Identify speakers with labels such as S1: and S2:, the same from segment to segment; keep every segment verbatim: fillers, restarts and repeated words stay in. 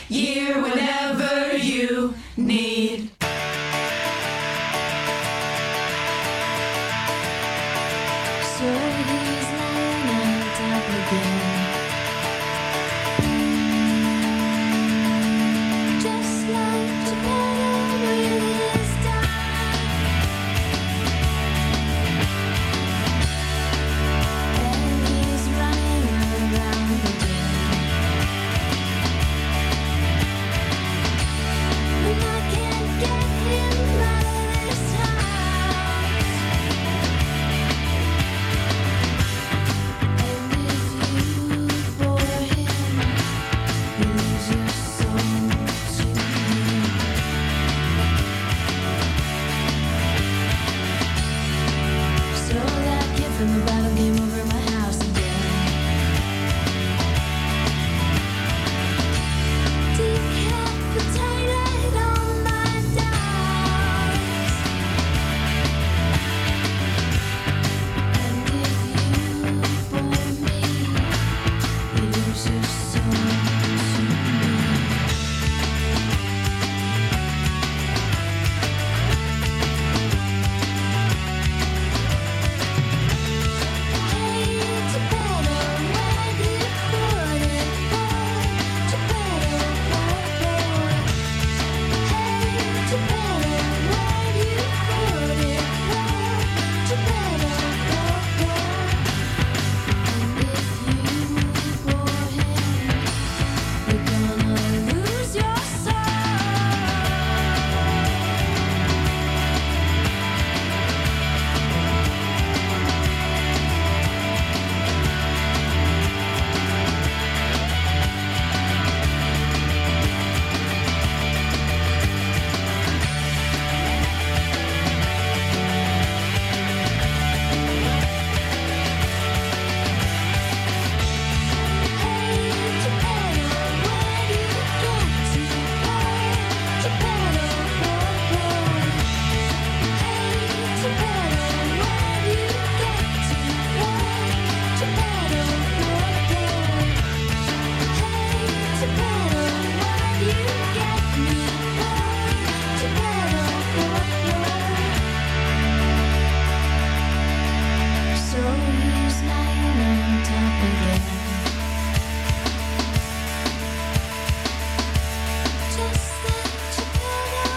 S1: year whenever you need.
S2: So he's lying on top again. Just like Geppetto with his dime. And he's running around again. And I can't get him out of this house. And if you bore him, you lose your soul to him. So that kid from the bottom came over my house again. Decapitated all my dogs. And if you bore me, you lose your soul to me. Hey, Geppetto, where do you put it, boy? Geppetto, boy, boy. Hey, Geppetto, where do you put it, boy? Geppetto, boy, boy. And if you bore him, you're gonna lose your soul. Hey, Geppetto, where do you get to, boy? Geppetto, boy, boy. Hey, Geppetto, where do you get to, boy? Geppetto, boy, boy. Hey, Geppetto, where do you get me, boy? Geppetto, boy, boy. So he's lying on top again. Just like Geppetto.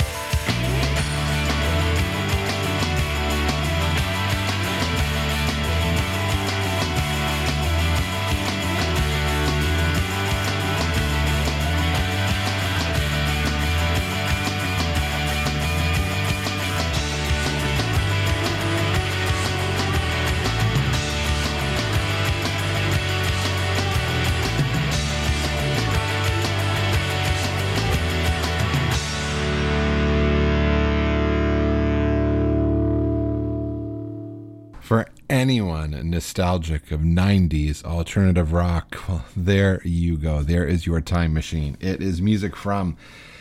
S3: For anyone nostalgic of nineties alternative rock, well, there you go. There is your time machine. It is music from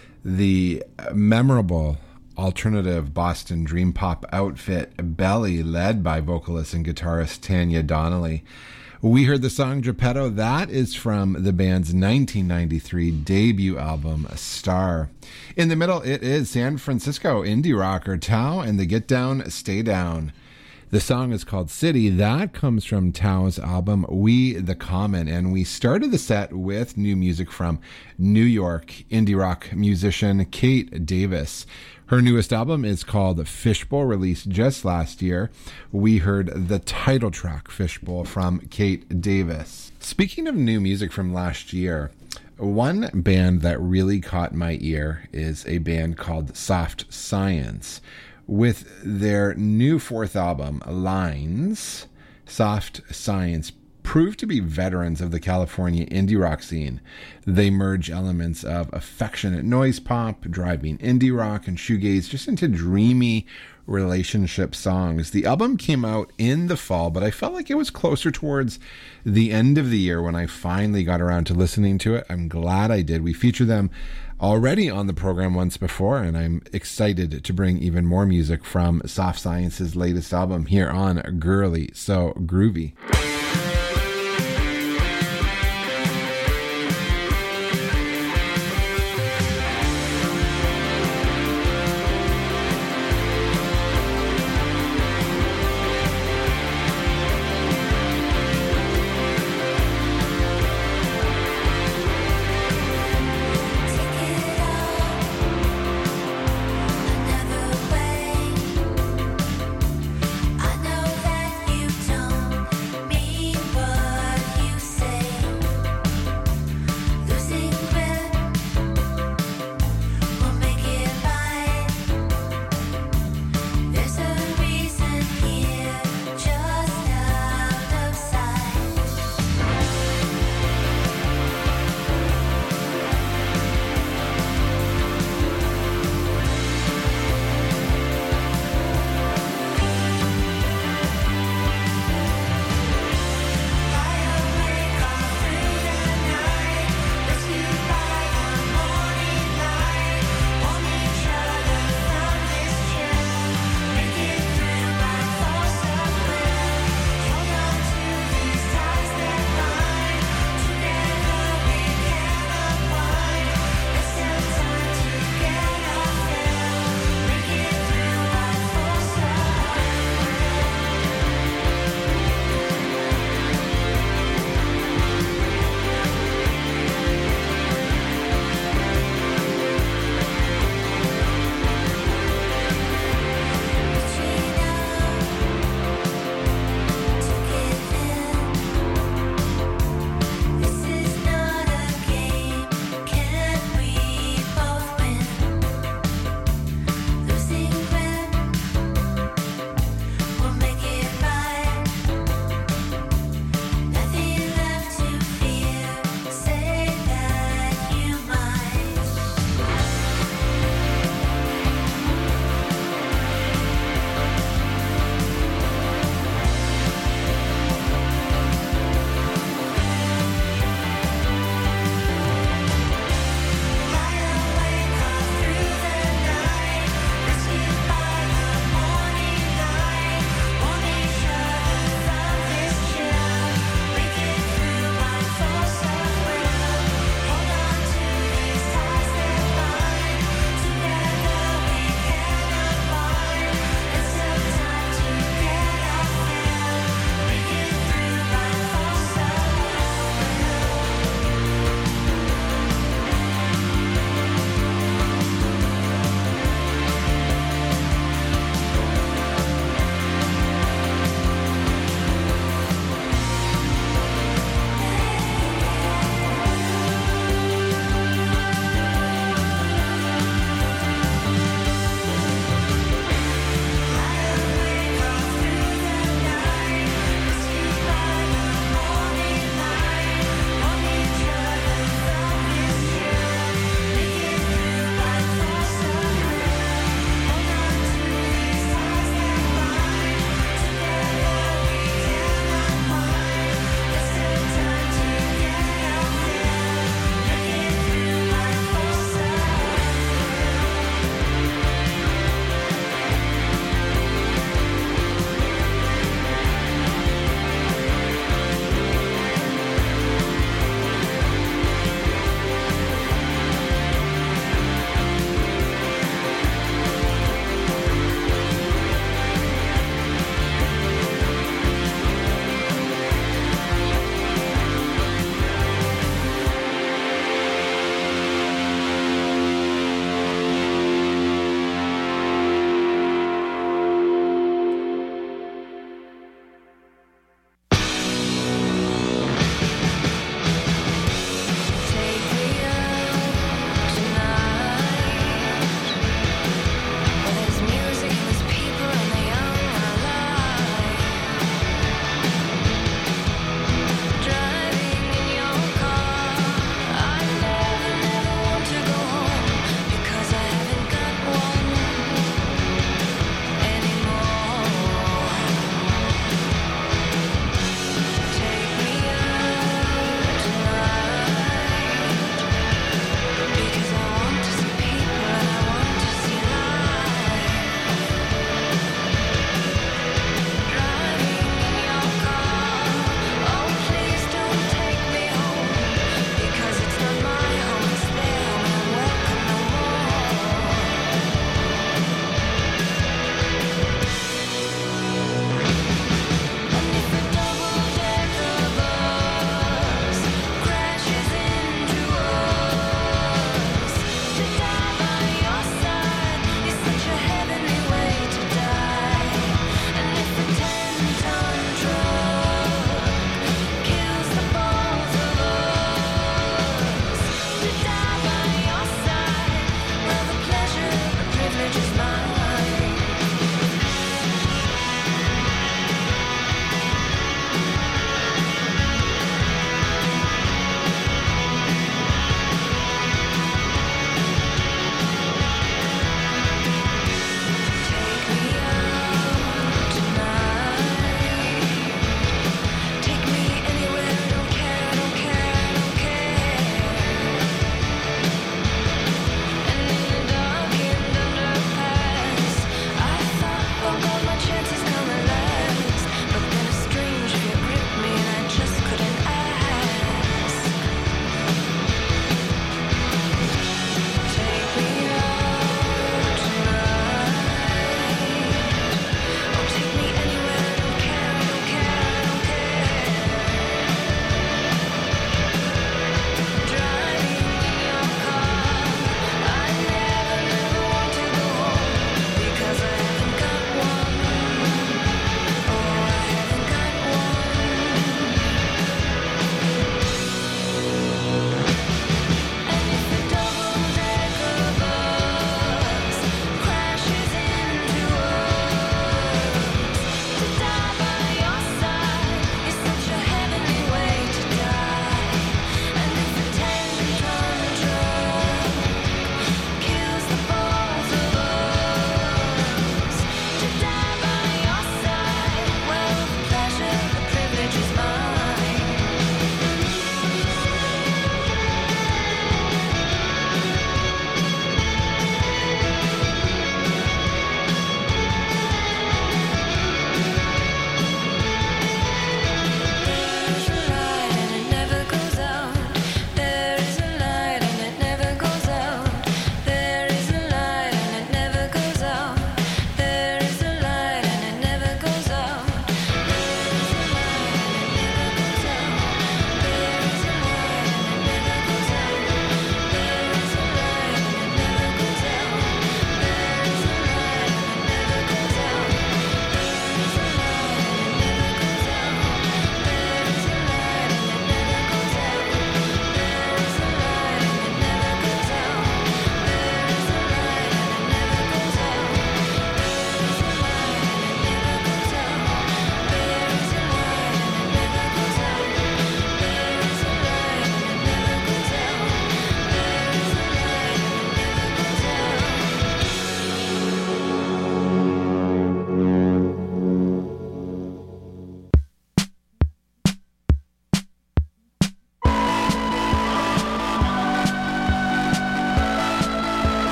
S3: the memorable alternative Boston dream pop outfit Belly, led by vocalist and guitarist Tanya Donnelly. We heard the song Geppetto. That is from the band's nineteen ninety-three debut album, Star. In the middle, it is San Francisco indie rocker Tao and the Get Down, Stay Down. The song is called City. That comes from Tao's album, We the Common. And we started the set with new music from New York indie rock musician Kate Davis. Her newest album is called Fishbowl, released just last year. We heard the title track, Fishbowl, from Kate Davis. Speaking of new music from last year, one band that really caught my ear is a band called Soft Science. With their new fourth album, Lines, Soft Science proved to be veterans of the California indie rock scene. They merge elements of affectionate noise pop, driving indie rock, and shoegaze just into dreamy relationship songs. The album came out in the fall, but I felt like it was closer towards the end of the year when I finally got around to listening to it. I'm glad I did. We featured them already on the program once before, and I'm excited to bring even more music from Soft Science's latest album here on Girly So Groovy.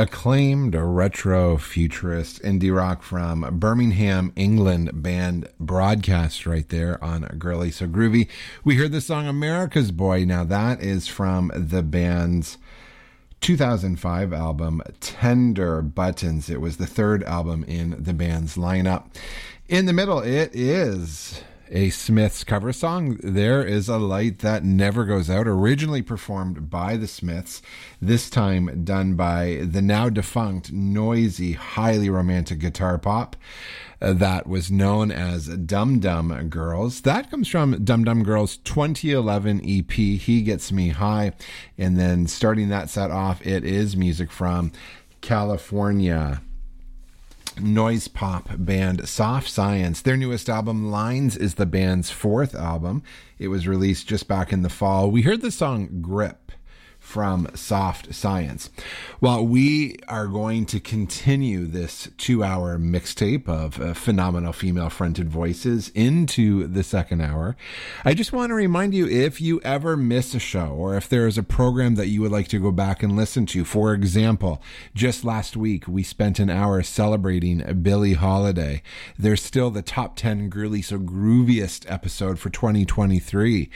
S3: acclaimed retro futurist indie rock from Birmingham, England band Broadcast right there on Girly So Groovy. We heard the song America's Boy. Now that is from the band's two thousand five album Tender Buttons. It was the third album in the band's lineup. In the middle, it is a Smiths cover song. There Is a Light That Never Goes Out, originally performed by the Smiths, this time done by the now defunct, noisy, highly romantic guitar pop uh, that was known as Dum Dum Girls. That comes from Dum Dum Girls' twenty eleven E P, He Gets Me High. And then starting that set off, it is music from California noise pop band Soft Science. Their newest album, Lines, is the band's fourth album. It was released just back in the fall. We heard the song Grip from Soft Science. Well, we are going to continue this two-hour mixtape of uh, phenomenal female-fronted voices into the second hour. I just want to remind you, if you ever miss a show or if there is a program that you would like to go back and listen to, for example, just last week we spent an hour celebrating Billie Holiday. There's still the top ten Girly So Grooviest episode for twenty twenty-three.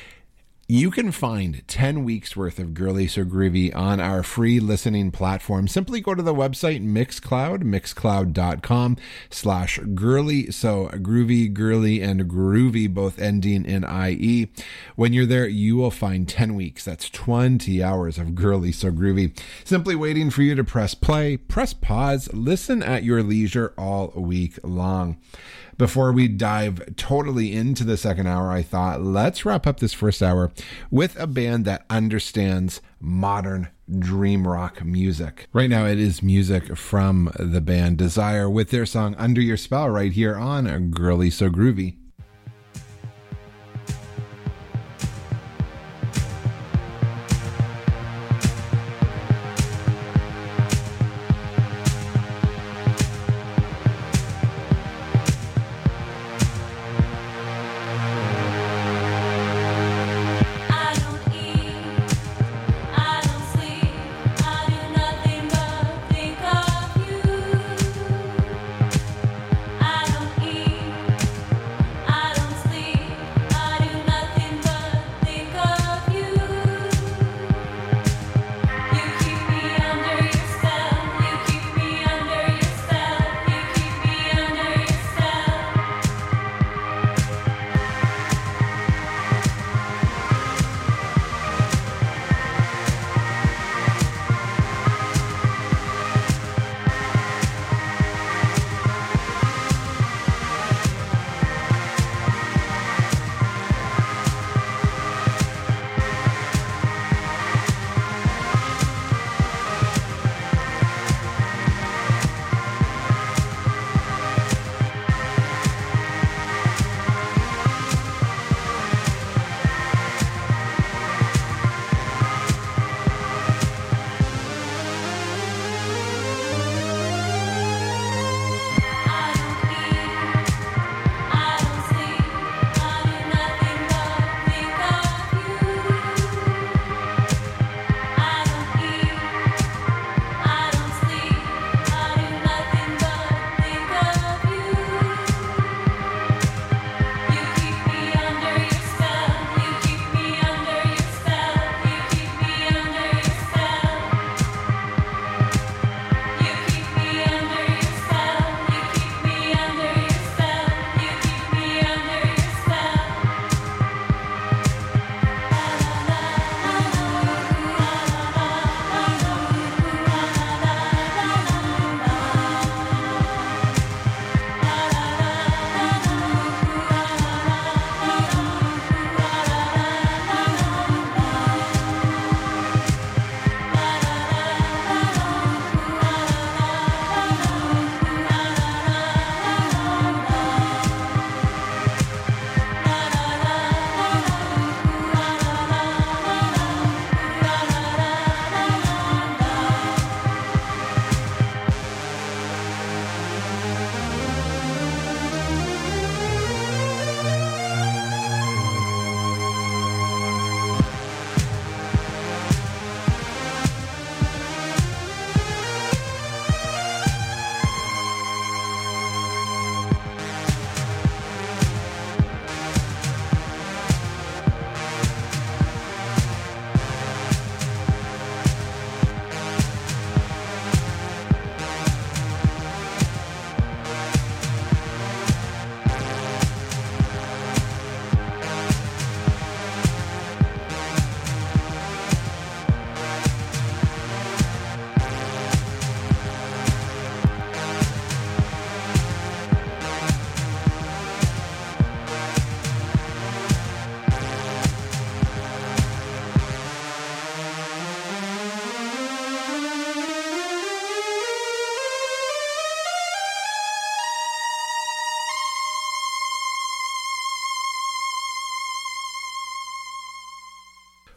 S3: You can find ten weeks worth of Girly So Groovy on our free listening platform. Simply go to the website Mixcloud, mixcloud.com slash girly. So groovy, girly, and groovy, both ending in I E. When you're there, you will find ten weeks. That's twenty hours of Girly So Groovy. Simply waiting for you to press play, press pause, listen at your leisure all week long. Before we dive totally into the second hour, I thought, let's wrap up this first hour with a band that understands modern dream rock music. Right now, it is music from the band Desire with their song Under Your Spell right here on Girly So Groovy.
S2: I don't eat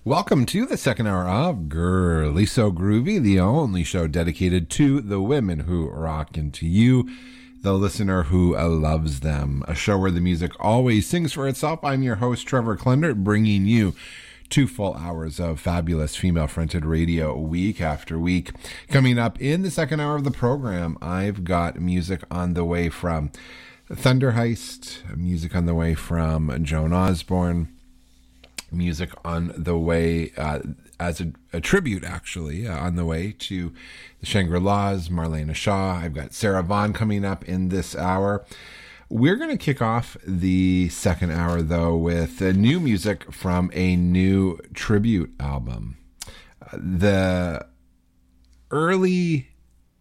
S3: Welcome to the second hour of Girly So Groovy, the only show dedicated to the women who rock and to you, the listener who loves them. A show where the music always sings for itself. I'm your host, Trevor Klender, bringing you two full hours of fabulous female-fronted radio week after week. Coming up in the second hour of the program, I've got music on the way from Thunder Heist, music on the way from Joan Osborne, music on the way uh, as a, a tribute, actually, uh, on the way to the Shangri-Las, Marlena Shaw. I've got Sarah Vaughan coming up in this hour. We're going to kick off the second hour, though, with uh, new music from a new tribute album. Uh, the earliest,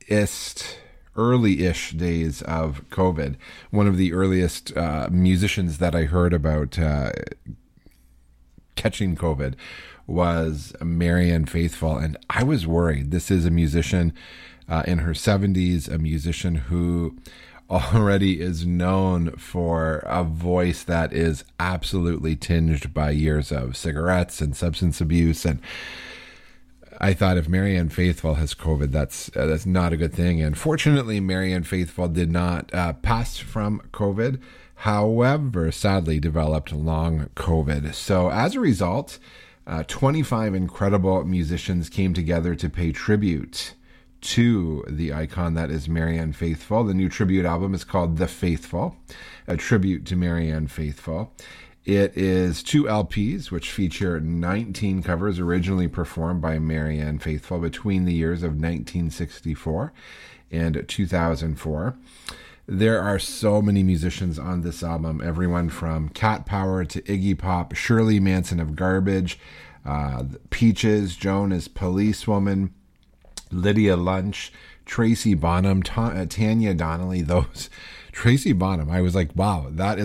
S3: early-ish days of COVID, one of the earliest uh, musicians that I heard about uh, catching COVID was Marianne Faithfull, and I was worried. This is a musician uh, in her seventies, a musician who already is known for a voice that is absolutely tinged by years of cigarettes and substance abuse. And I thought, if Marianne Faithfull has COVID, that's uh, that's not a good thing. And fortunately, Marianne Faithfull did not uh, pass from COVID. However, sadly developed long COVID. So as a result, uh, twenty-five incredible musicians came together to pay tribute to the icon that is Marianne Faithfull. The new tribute album is called The Faithful, a tribute to Marianne Faithfull. It is two L Ps, which feature nineteen covers originally performed by Marianne Faithfull between the years of nineteen sixty-four and two thousand four. There are so many musicians on this album, everyone from Cat Power to Iggy Pop, Shirley Manson of Garbage, uh, Peaches, Joan is Policewoman, Lydia Lunch, Tracy Bonham, Ta- uh, Tanya Donnelly. Those Tracy Bonham, I was like, wow, that